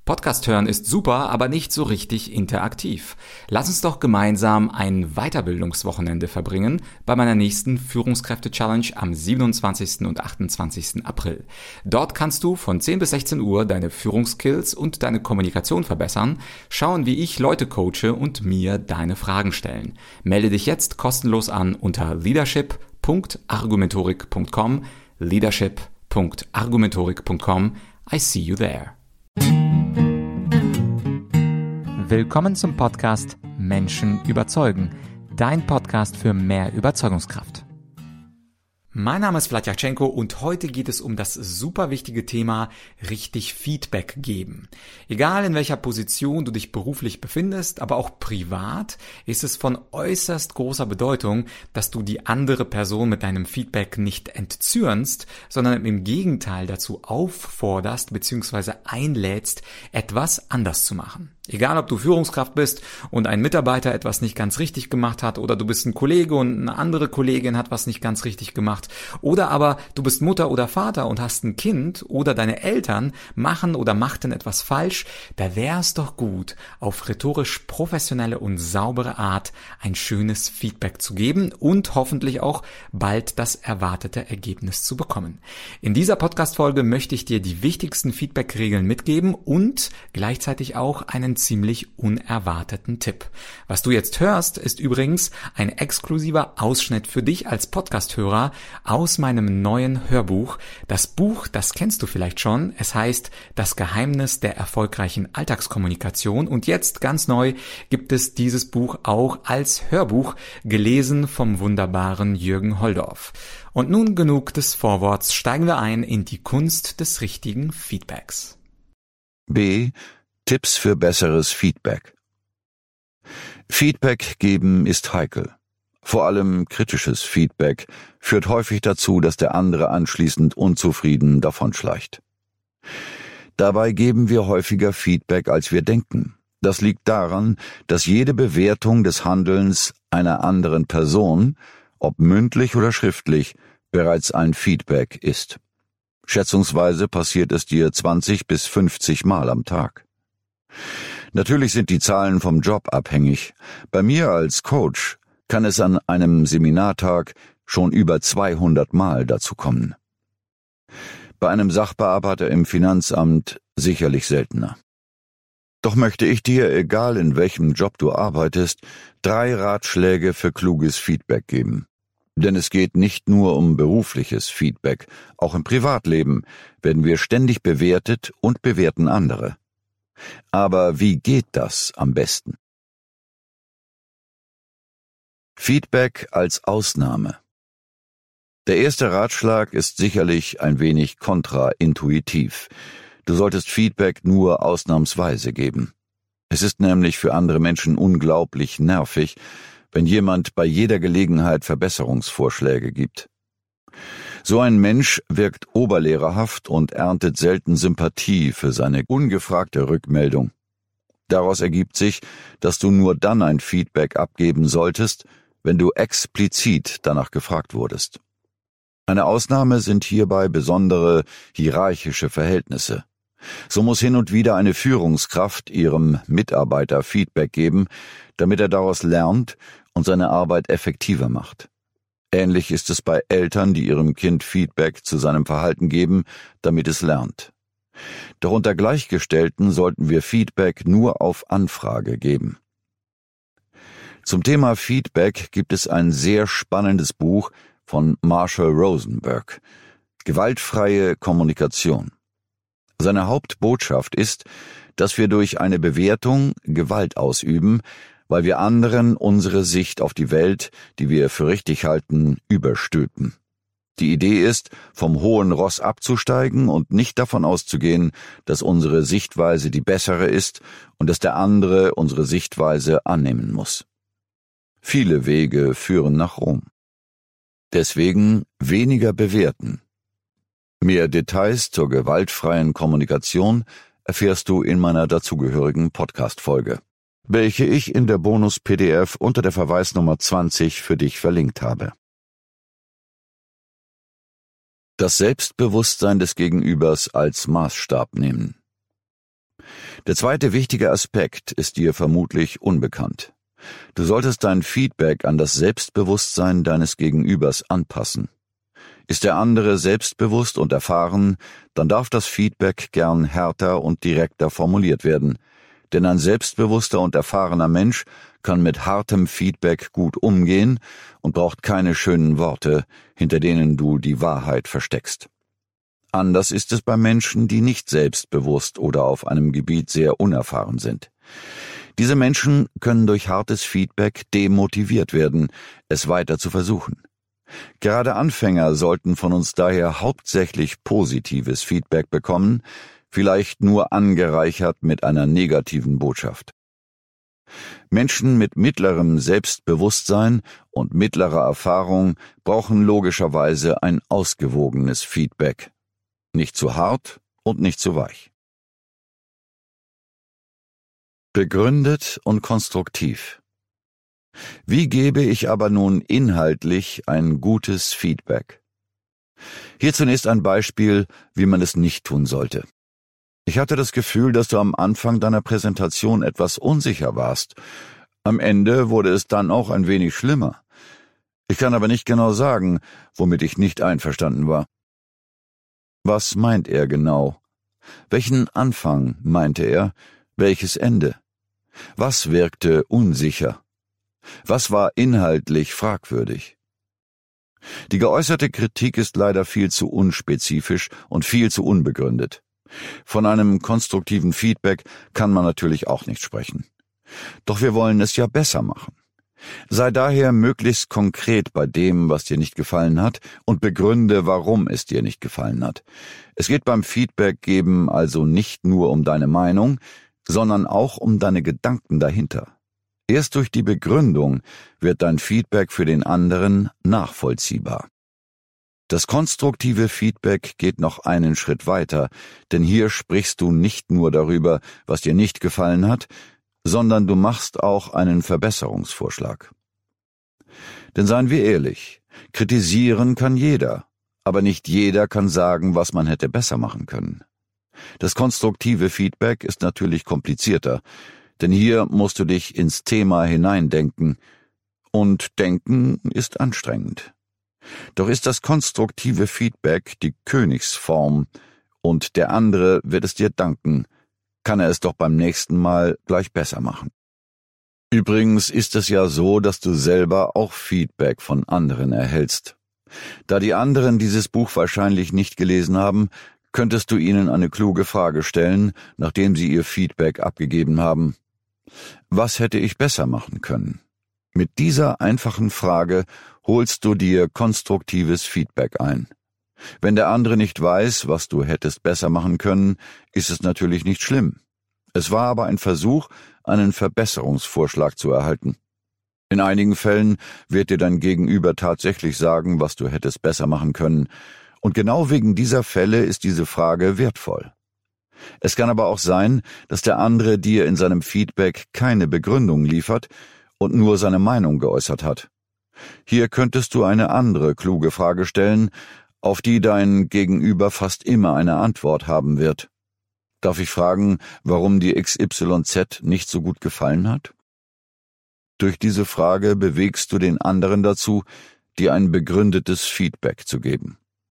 Podcast hören ist super, aber nicht so richtig interaktiv. Lass uns doch gemeinsam ein Weiterbildungswochenende verbringen bei meiner nächsten Führungskräfte-Challenge am 27. und 28. April. Dort kannst du von 10 bis 16 Uhr deine Führungsskills und deine Kommunikation verbessern, schauen, wie ich Leute coache und mir deine Fragen stellen. Melde dich jetzt kostenlos an unter leadership.argumentorik.com, leadership.argumentorik.com. I see you there. Willkommen zum Podcast Menschen überzeugen, dein Podcast für mehr Überzeugungskraft. Mein Name ist Vladyachenko und heute geht es um das super wichtige Thema richtig Feedback geben. Egal in welcher Position du dich beruflich befindest, aber auch privat, ist es von äußerst großer Bedeutung, dass du die andere Person mit deinem Feedback nicht entzürnst, sondern im Gegenteil dazu aufforderst bzw. einlädst, etwas anders zu machen. Egal, ob du Führungskraft bist und ein Mitarbeiter etwas nicht ganz richtig gemacht hat oder du bist ein Kollege und eine andere Kollegin hat was nicht ganz richtig gemacht oder aber du bist Mutter oder Vater und hast ein Kind oder deine Eltern machen oder machten etwas falsch, da wäre es doch gut, auf rhetorisch professionelle und saubere Art ein schönes Feedback zu geben und hoffentlich auch bald das erwartete Ergebnis zu bekommen. In dieser Podcast-Folge möchte ich dir die wichtigsten Feedback-Regeln mitgeben und gleichzeitig auch einen ziemlich unerwarteten Tipp. Was du jetzt hörst, ist übrigens ein exklusiver Ausschnitt für dich als Podcast-Hörer aus meinem neuen Hörbuch. Das Buch, das kennst du vielleicht schon. Es heißt Das Geheimnis der erfolgreichen Alltagskommunikation und jetzt ganz neu gibt es dieses Buch auch als Hörbuch, gelesen vom wunderbaren Jürgen Holdorf. Und nun genug des Vorworts, steigen wir ein in die Kunst des richtigen Feedbacks. B. Tipps für besseres Feedback. Feedback geben ist heikel. Vor allem kritisches Feedback führt häufig dazu, dass der andere anschließend unzufrieden davonschleicht. Dabei geben wir häufiger Feedback, als wir denken. Das liegt daran, dass jede Bewertung des Handelns einer anderen Person, ob mündlich oder schriftlich, bereits ein Feedback ist. Schätzungsweise passiert es dir 20 bis 50 Mal am Tag. Natürlich sind die Zahlen vom Job abhängig. Bei mir als Coach kann es an einem Seminartag schon über 200 Mal dazu kommen. Bei einem Sachbearbeiter im Finanzamt sicherlich seltener. Doch möchte ich dir, egal in welchem Job du arbeitest, 3 Ratschläge für kluges Feedback geben. Denn es geht nicht nur um berufliches Feedback, auch im Privatleben werden wir ständig bewertet und bewerten andere. Aber wie geht das am besten? Feedback als Ausnahme. Der erste Ratschlag ist sicherlich ein wenig kontraintuitiv. Du solltest Feedback nur ausnahmsweise geben. Es ist nämlich für andere Menschen unglaublich nervig, wenn jemand bei jeder Gelegenheit Verbesserungsvorschläge gibt. So ein Mensch wirkt oberlehrerhaft und erntet selten Sympathie für seine ungefragte Rückmeldung. Daraus ergibt sich, dass du nur dann ein Feedback abgeben solltest, wenn du explizit danach gefragt wurdest. Eine Ausnahme sind hierbei besondere hierarchische Verhältnisse. So muss hin und wieder eine Führungskraft ihrem Mitarbeiter Feedback geben, damit er daraus lernt und seine Arbeit effektiver macht. Ähnlich ist es bei Eltern, die ihrem Kind Feedback zu seinem Verhalten geben, damit es lernt. Doch unter Gleichgestellten sollten wir Feedback nur auf Anfrage geben. Zum Thema Feedback gibt es ein sehr spannendes Buch von Marshall Rosenberg, Gewaltfreie Kommunikation. Seine Hauptbotschaft ist, dass wir durch eine Bewertung Gewalt ausüben, weil wir anderen unsere Sicht auf die Welt, die wir für richtig halten, überstülpen. Die Idee ist, vom hohen Ross abzusteigen und nicht davon auszugehen, dass unsere Sichtweise die bessere ist und dass der andere unsere Sichtweise annehmen muss. Viele Wege führen nach Rom. Deswegen weniger bewerten. Mehr Details zur gewaltfreien Kommunikation erfährst du in meiner dazugehörigen Podcast-Folge, welche ich in der Bonus-PDF unter der Verweisnummer 20 für dich verlinkt habe. Das Selbstbewusstsein des Gegenübers als Maßstab nehmen. Der zweite wichtige Aspekt ist dir vermutlich unbekannt. Du solltest dein Feedback an das Selbstbewusstsein deines Gegenübers anpassen. Ist der andere selbstbewusst und erfahren, dann darf das Feedback gern härter und direkter formuliert werden, denn ein selbstbewusster und erfahrener Mensch kann mit hartem Feedback gut umgehen und braucht keine schönen Worte, hinter denen du die Wahrheit versteckst. Anders ist es bei Menschen, die nicht selbstbewusst oder auf einem Gebiet sehr unerfahren sind. Diese Menschen können durch hartes Feedback demotiviert werden, es weiter zu versuchen. Gerade Anfänger sollten von uns daher hauptsächlich positives Feedback bekommen, vielleicht nur angereichert mit einer negativen Botschaft. Menschen mit mittlerem Selbstbewusstsein und mittlerer Erfahrung brauchen logischerweise ein ausgewogenes Feedback. Nicht zu hart und nicht zu weich. Begründet und konstruktiv. Wie gebe ich aber nun inhaltlich ein gutes Feedback? Hier zunächst ein Beispiel, wie man es nicht tun sollte. Ich hatte das Gefühl, dass du am Anfang deiner Präsentation etwas unsicher warst. Am Ende wurde es dann auch ein wenig schlimmer. Ich kann aber nicht genau sagen, womit ich nicht einverstanden war. Was meint er genau? Welchen Anfang meinte er? Welches Ende? Was wirkte unsicher? Was war inhaltlich fragwürdig? Die geäußerte Kritik ist leider viel zu unspezifisch und viel zu unbegründet. Von einem konstruktiven Feedback kann man natürlich auch nicht sprechen. Doch wir wollen es ja besser machen. Sei daher möglichst konkret bei dem, was dir nicht gefallen hat, und begründe, warum es dir nicht gefallen hat. Es geht beim Feedback-Geben also nicht nur um deine Meinung, sondern auch um deine Gedanken dahinter. Erst durch die Begründung wird dein Feedback für den anderen nachvollziehbar. Das konstruktive Feedback geht noch einen Schritt weiter, denn hier sprichst du nicht nur darüber, was dir nicht gefallen hat, sondern du machst auch einen Verbesserungsvorschlag. Denn seien wir ehrlich, kritisieren kann jeder, aber nicht jeder kann sagen, was man hätte besser machen können. Das konstruktive Feedback ist natürlich komplizierter, denn hier musst du dich ins Thema hineindenken, und Denken ist anstrengend. Doch ist das konstruktive Feedback die Königsform, und der andere wird es dir danken, kann er es doch beim nächsten Mal gleich besser machen. Übrigens ist es ja so, dass du selber auch Feedback von anderen erhältst. Da die anderen dieses Buch wahrscheinlich nicht gelesen haben, könntest du ihnen eine kluge Frage stellen, nachdem sie ihr Feedback abgegeben haben. Was hätte ich besser machen können? Mit dieser einfachen Frage holst du dir konstruktives Feedback ein. Wenn der andere nicht weiß, was du hättest besser machen können, ist es natürlich nicht schlimm. Es war aber ein Versuch, einen Verbesserungsvorschlag zu erhalten. In einigen Fällen wird dir dein Gegenüber tatsächlich sagen, was du hättest besser machen können, und genau wegen dieser Fälle ist diese Frage wertvoll. Es kann aber auch sein, dass der andere dir in seinem Feedback keine Begründung liefert und nur seine Meinung geäußert hat. Hier könntest du eine andere kluge Frage stellen, auf die dein Gegenüber fast immer eine Antwort haben wird. Darf ich fragen, warum dir XYZ nicht so gut gefallen hat? Durch diese Frage bewegst du den anderen dazu, dir ein begründetes Feedback zu geben.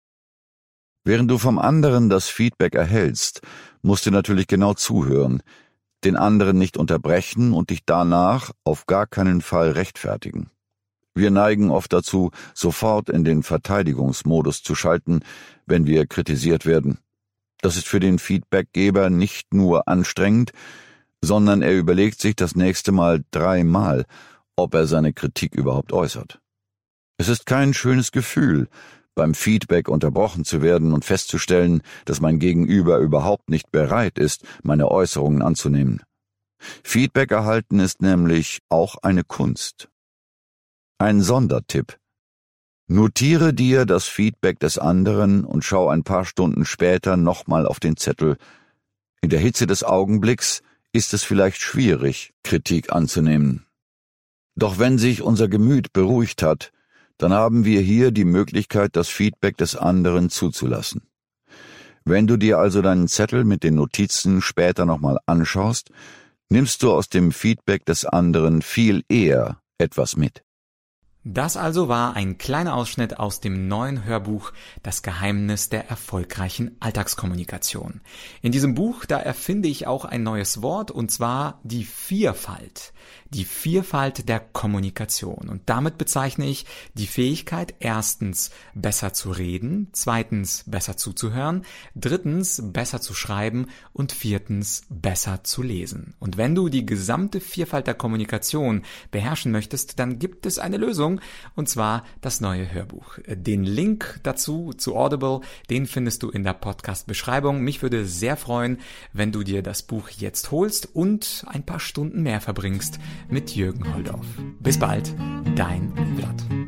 Während du vom anderen das Feedback erhältst, musst du natürlich genau zuhören, den anderen nicht unterbrechen und dich danach auf gar keinen Fall rechtfertigen. Wir neigen oft dazu, sofort in den Verteidigungsmodus zu schalten, wenn wir kritisiert werden. Das ist für den Feedbackgeber nicht nur anstrengend, sondern er überlegt sich das nächste Mal 3-mal, ob er seine Kritik überhaupt äußert. Es ist kein schönes Gefühl, beim Feedback unterbrochen zu werden und festzustellen, dass mein Gegenüber überhaupt nicht bereit ist, meine Äußerungen anzunehmen. Feedback erhalten ist nämlich auch eine Kunst. Ein Sondertipp. Notiere dir das Feedback des anderen und schau ein paar Stunden später nochmal auf den Zettel. In der Hitze des Augenblicks ist es vielleicht schwierig, Kritik anzunehmen. Doch wenn sich unser Gemüt beruhigt hat, dann haben wir hier die Möglichkeit, das Feedback des anderen zuzulassen. Wenn du dir also deinen Zettel mit den Notizen später nochmal anschaust, nimmst du aus dem Feedback des anderen viel eher etwas mit. Das also war ein kleiner Ausschnitt aus dem neuen Hörbuch Das Geheimnis der erfolgreichen Alltagskommunikation. In diesem Buch, da erfinde ich auch ein neues Wort, und zwar die Vierfalt. Die Vierfalt der Kommunikation. Und damit bezeichne ich die Fähigkeit, erstens besser zu reden, zweitens besser zuzuhören, drittens besser zu schreiben und viertens besser zu lesen. Und wenn du die gesamte Vierfalt der Kommunikation beherrschen möchtest, dann gibt es eine Lösung, und zwar das neue Hörbuch. Den Link dazu zu Audible, den findest du in der Podcast-Beschreibung. Mich würde sehr freuen, wenn du dir das Buch jetzt holst und ein paar Stunden mehr verbringst mit Jürgen Holdorf. Bis bald, dein Vlad.